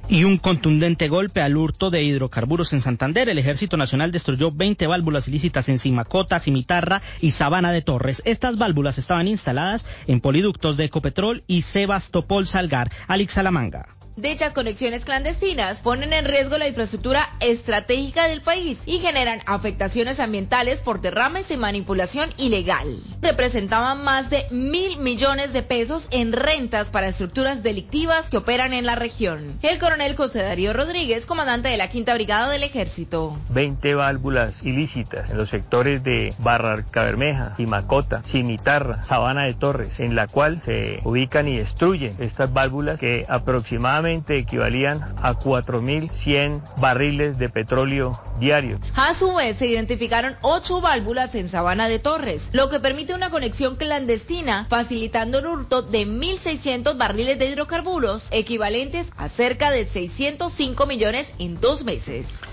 Y un contundente golpe al hurto de hidrocarburos en Santander. El Ejército Nacional destruyó 20 válvulas ilícitas en Simacota, Cimitarra y Sabana de Torres. Estas válvulas estaban instaladas en poliductos de Ecopetrol y Sebastopol Salgar. Alex Salamanga. Dichas conexiones clandestinas ponen en riesgo la infraestructura estratégica del país y generan afectaciones ambientales por derrames y manipulación ilegal. Representaban más de 1.000 millones de pesos en rentas para estructuras delictivas que operan en la región. El coronel José Darío Rodríguez, comandante de la 5ª Brigada del Ejército. 20 válvulas ilícitas en los sectores de Barrancabermeja, Simacota, Cimitarra, Sabana de Torres, en la cual se ubican y destruyen estas válvulas que aproximadamente equivalían a 4.100 barriles de petróleo diarios. A su vez, se identificaron 8 válvulas en Sabana de Torres, lo que permite una conexión clandestina, facilitando el hurto de 1.600 barriles de hidrocarburos, equivalentes a cerca de 605 millones en 2 meses.